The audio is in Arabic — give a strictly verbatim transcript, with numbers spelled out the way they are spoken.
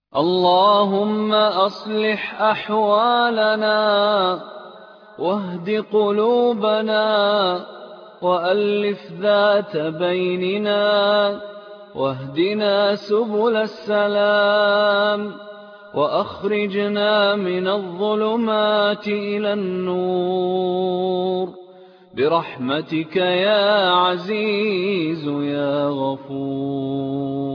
اللهم أصلح أحوالنا واهد قلوبنا وألف ذات بيننا واهدنا سبل السلام وأخرجنا من الظلمات إلى النور برحمتك يا عزيز يا غفور.